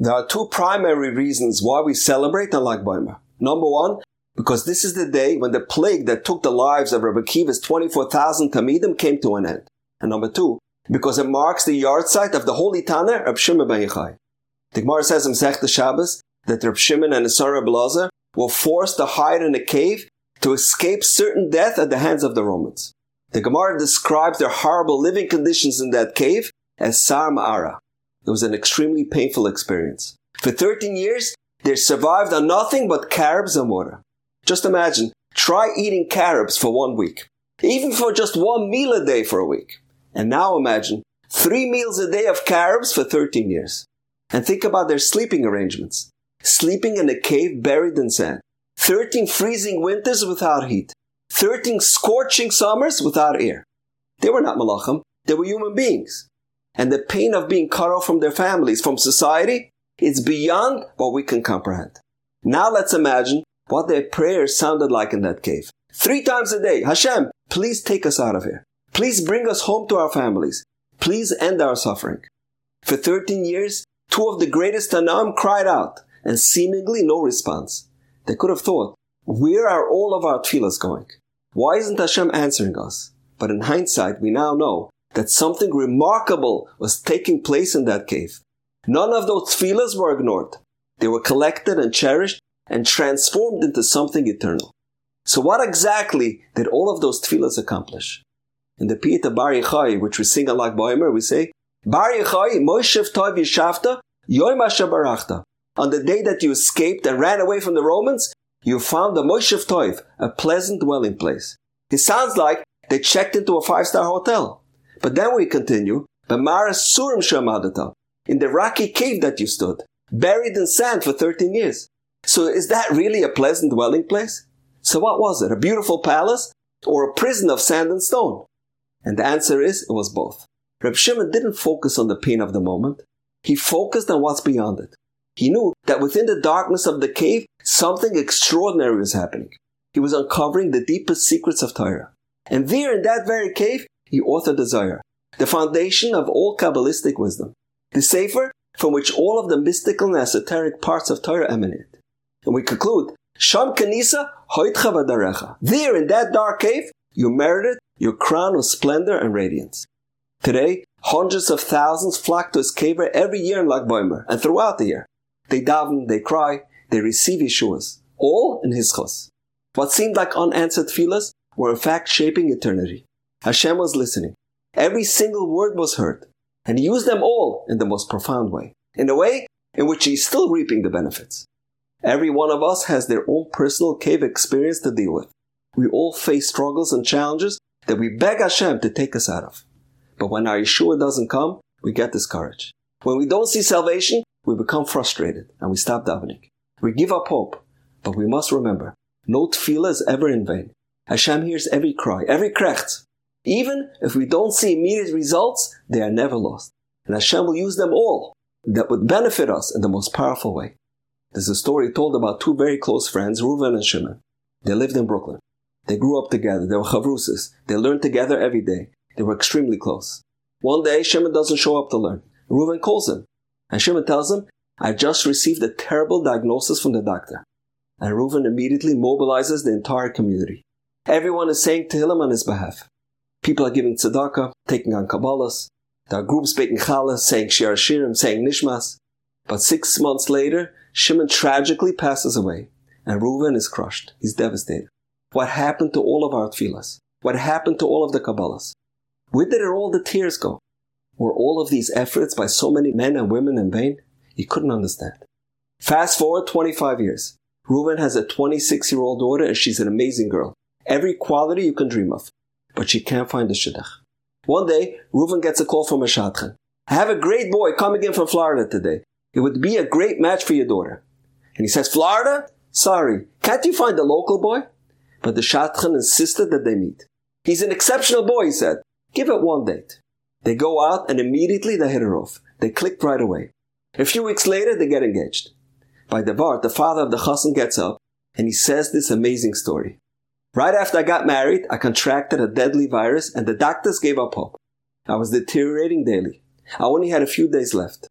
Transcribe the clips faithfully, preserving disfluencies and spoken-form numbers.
There are two primary reasons why we celebrate on Lag Baimer. Number one, because this is the day when the plague that took the lives of Rabbi Akiva's twenty-four thousand Talmidim came to an end. And number two, because it marks the yard site of the holy Tana, Reb Shimon ben Yochai. The Gemara says in Masechta Shabbos that Reb Shimon and his son Reb Elazar were forced to hide in a cave to escape certain death at the hands of the Romans. The Gemara describes their horrible living conditions in that cave as Sar Ma'ara. It was an extremely painful experience. For thirteen years, they survived on nothing but carobs and water. Just imagine, try eating carobs for one week. Even for just one meal a day for a week. And now imagine, three meals a day of carobs for thirteen years. And think about their sleeping arrangements. Sleeping in a cave buried in sand. thirteen freezing winters without heat. thirteen scorching summers without air. They were not malachim, they were human beings. And the pain of being cut off from their families, from society, is beyond what we can comprehend. Now let's imagine what their prayers sounded like in that cave. Three times a day, Hashem, please take us out of here. Please bring us home to our families. Please end our suffering. For thirteen years, two of the greatest Tanaim cried out, and seemingly no response. They could have thought, where are all of our tefillahs going? Why isn't Hashem answering us? But in hindsight, we now know that something remarkable was taking place in that cave. None of those tefillahs were ignored. They were collected and cherished and transformed into something eternal. So what exactly did all of those tefillahs accomplish? In the Piyut Bar Yochai, which we sing on Lag Baimer, we say, Bar Yochai, Moshev Tov Yishavta, Yom Asher Barachta. On the day that you escaped and ran away from the Romans, you found the Moshev Tov, a pleasant dwelling place. It sounds like they checked into a five-star hotel. But then we continue, B'maras Surim Shemadata, in the rocky cave that you stood, buried in sand for thirteen years. So is that really a pleasant dwelling place? So what was it, a beautiful palace or a prison of sand and stone? And the answer is, it was both. Reb Shimon didn't focus on the pain of the moment. He focused on what's beyond it. He knew that within the darkness of the cave, something extraordinary was happening. He was uncovering the deepest secrets of Torah. And there in that very cave, he authored the Zohar, the foundation of all Kabbalistic wisdom. The Sefer from which all of the mystical and esoteric parts of Torah emanate. And we conclude, Sham Kanisa Hoitcha V'darecha. There in that dark cave, you merited your crown of splendor and radiance. Today, hundreds of thousands flock to his cave every year in Lag Baimer and throughout the year. They daven, they cry, they receive Yeshuas, all in his chos. What seemed like unanswered tefillahs were in fact shaping eternity. Hashem was listening. Every single word was heard. And he used them all in the most profound way. In a way in which he's still reaping the benefits. Every one of us has their own personal cave experience to deal with. We all face struggles and challenges that we beg Hashem to take us out of. But when our Yeshua doesn't come, we get discouraged. When we don't see salvation, we become frustrated and we stop davening. We give up hope. But we must remember, no tefillah is ever in vain. Hashem hears every cry, every krecht. Even if we don't see immediate results, they are never lost. And Hashem will use them all that would benefit us in the most powerful way. There's a story told about two very close friends, Reuven and Shimon. They lived in Brooklyn. They grew up together. They were chavrusis. They learned together every day. They were extremely close. One day, Shimon doesn't show up to learn. Reuven calls him. And Shimon tells him, I just received a terrible diagnosis from the doctor. And Reuven immediately mobilizes the entire community. Everyone is saying Tehillim on his behalf. People are giving tzedakah, taking on Kabbalahs. There are groups making challah, saying Shir Hashirim, saying Nishmas. But six months later, Shimon tragically passes away. And Reuven is crushed. He's devastated. What happened to all of our tefillahs? What happened to all of the Kabbalahs? Where did all the tears go? Were all of these efforts by so many men and women in vain? He couldn't understand. Fast forward twenty-five years. Reuven has a twenty-six-year-old daughter and she's an amazing girl. Every quality you can dream of. But she can't find the shidduch. One day, Reuven gets a call from a shadchan. I have a great boy coming in from Florida today. It would be a great match for your daughter. And he says, Florida? Sorry, can't you find a local boy? But the shadchan insisted that they meet. He's an exceptional boy, he said. Give it one date. They go out and immediately they hit her off. They clicked right away. A few weeks later, they get engaged. By Devar, the father of the chassan gets up and he says this amazing story. Right after I got married, I contracted a deadly virus and the doctors gave up hope. I was deteriorating daily. I only had a few days left.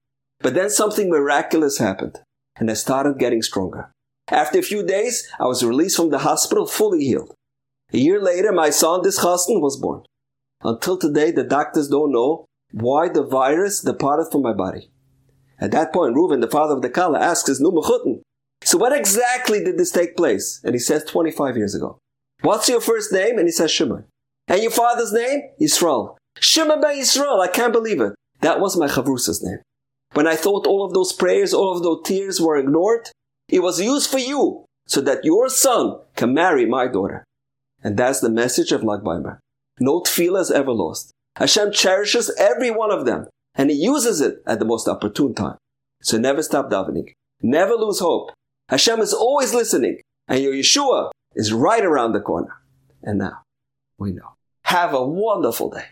But then something miraculous happened, and I started getting stronger. After a few days, I was released from the hospital fully healed. A year later, my son, this chassan, was born. Until today, the doctors don't know why the virus departed from my body. At that point, Reuven, the father of the Kala, asks his new mechutin, so what exactly did this take place? And he says, twenty-five years ago. What's your first name? And he says, Shimon. And your father's name? Yisrael. Shimon ben Yisrael, I can't believe it. That was my chavrusa's name. When I thought all of those prayers, all of those tears were ignored, it was used for you, so that your son can marry my daughter. And that's the message of Lag Baimer. No tefillah is ever lost. Hashem cherishes every one of them, and He uses it at the most opportune time. So never stop davening. Never lose hope. Hashem is always listening, and your Yeshua is right around the corner. And now, we know. Have a wonderful day.